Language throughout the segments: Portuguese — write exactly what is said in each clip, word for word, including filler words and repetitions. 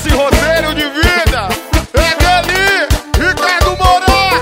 esse roteiro de vida é dele, Ricardo Moura.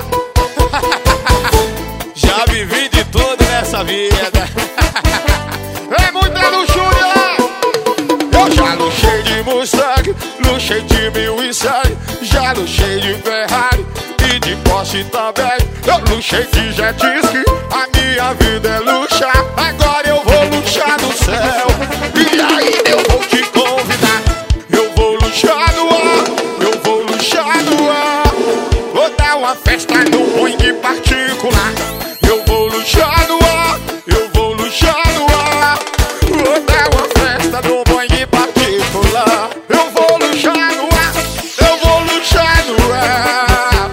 Já vivi de tudo nessa vida. É muita luxúria. Eu já luxei de Mustang, luxei de mil e cem, já luxei de Ferrari e de Porsche também. Eu luxei de jet ski, a minha vida é luxar. Agora eu vou luxar no céu, e aí eu vou te convidar. Eu vou luxar no ar, eu vou luxar no ar. Vou dar uma festa no Boeing particular. Eu vou luxar no ar, eu vou luxar no ar. Vou dar uma festa no Boeing particular. Eu vou luxar no ar, eu vou luxar no ar.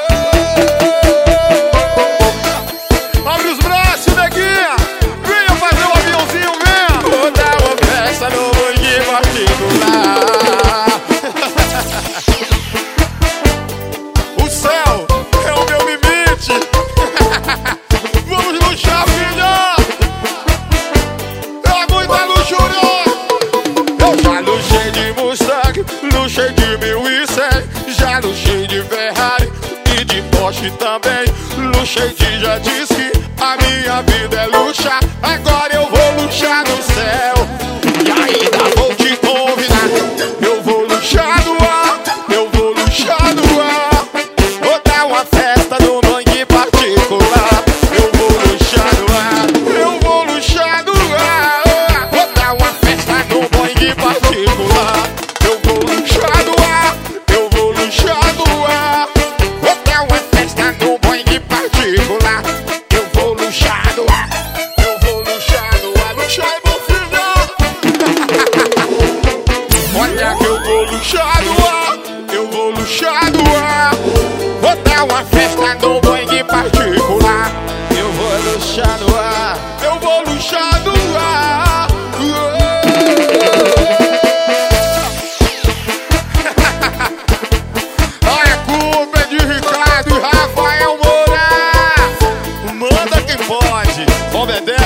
Abre os braços, neguinha. Venha fazer um aviãozinho, venha. Vou dar uma festa no Boeing particular. O céu é o meu limite. Vamos luxar, filha. É muita luxúria. Eu já luxei de Mustang, luxei de mil e cem, já luxei de Ferrari e de Porsche também. Luxei de jet ski, a minha vida é luxar. Agora eu vou luxar no céu, e ainda vou te convidar. Eu vou luxar no ar, eu vou luxar no ar. Vou dar uma festa no Boeing particular. Eu vou luxar no ar, eu vou luxar no ar. Vou dar uma festa no Boeing particular. Eu vou luxar no ar, eu vou luxar no ar. Vou dar uma festa no Boeing particular. Eu vou luxar no ar, eu vou luxar no ar. Luxar é bom, filho. Olha que eu vou luxar no ar, eu vou luxar no ar. Vou dar uma festa no Boeing particular. Eu vou luxar no ar, eu vou luxar no ar. Olha, a culpa é de Ricardo e Rafael Moura. Manda quem pode, obedece.